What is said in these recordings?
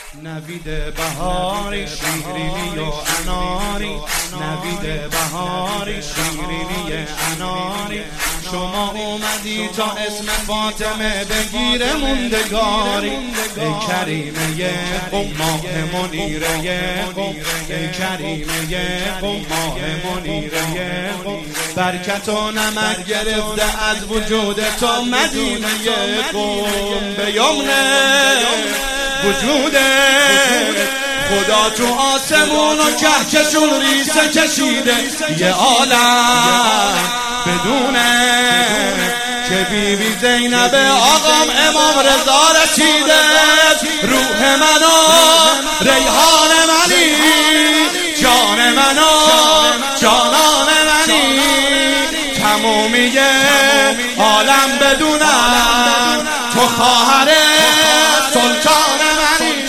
نوید بهاری شیرینی و اناری، نوید بهاری شیرینی اناری. شما اومدی تا اسم فاطمه بگیره موندگاری. ای کریمه قم ماه منیره قم، ای کریمه قم ماه منیره قم. برکت و نمک گرفته از وجود تو مدینه قم. به یمن وجوده خدا تو آسمون و کهکشون ریسه کشیده. یه عالم بدونه که بیبی زینب آقام امام رضا رسیده. روح منو ریحان منی، جان منو جانان منی. تمومی عالم بدونن تو خواهر سلطان منی.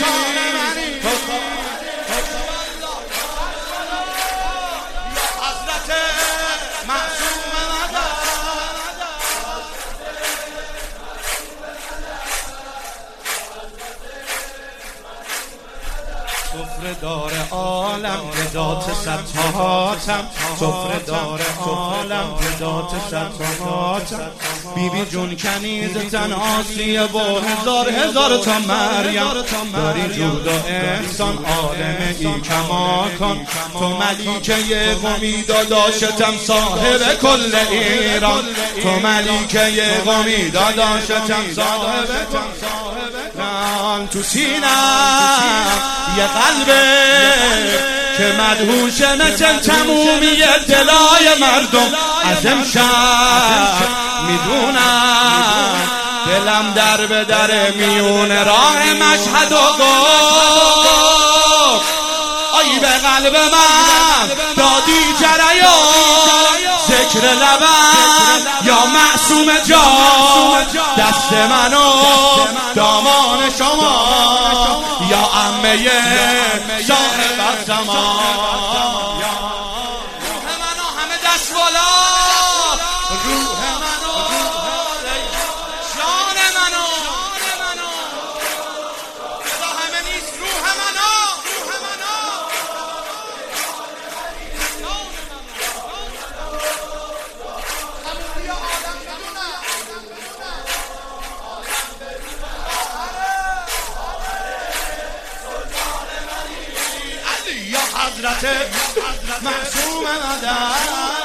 حضرت معصوم سفره دار عالم ذات ستاتم، سفره دار عالم ذات ستاتم. بیبی جون کنیز تن آسیه و هزار تا مریم. داری جود و احسان عالم ای کما کن. تو ملیکه قمی داداشتم صاحب کل ایران. تو ملیکه قمی داداشتم صاحب ایران. تو سینم یه قلبه که مدهوشه مثل تمومی دلای مردم. از امشب میدونم دلم در به در میون راه مشهد و گفت. آی به قلب من دادی جریان ذکر لبم یا معصوم جان. دست منو دامان شما یا عمه صاحب زمان. روح منو همه دست بالا، روح منو جان منو خدا همه نیست. روح منو حضرت معصوم مدد.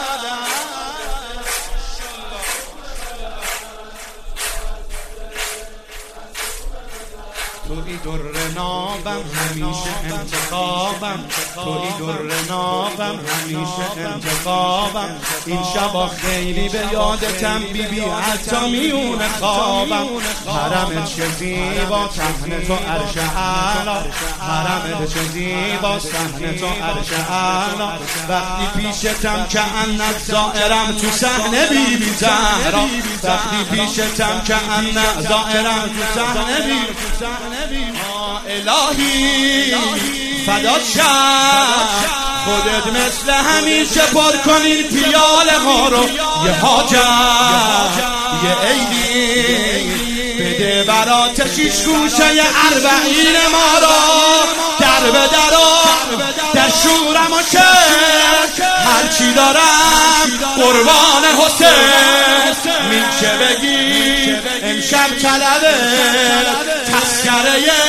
توی در نابم همیشه انتخابم، توی در نابم همیشه انتخابم. این شبا خیلی به یادتم بیبی حتی میون خوابم. حرمت چه زیبا صحن تو عرش اعلا، حرمت چه زیبا صحن تو عرش اعلا. وقتی پیشتم که انت زائرم تو صحن بیبی زهرا. وقتی پیشتم که انت زائرم تو صحن بیبی. الهی فدات شم خودت مثل همیشه پر کنی پیاله ها رو. یه حاجت یه عیدی بده برات شیش گوشه اربعین ما رو. در به در شورم و شک هرچی دارم قربان حسین. میشه بگی امشب طلبه تذکره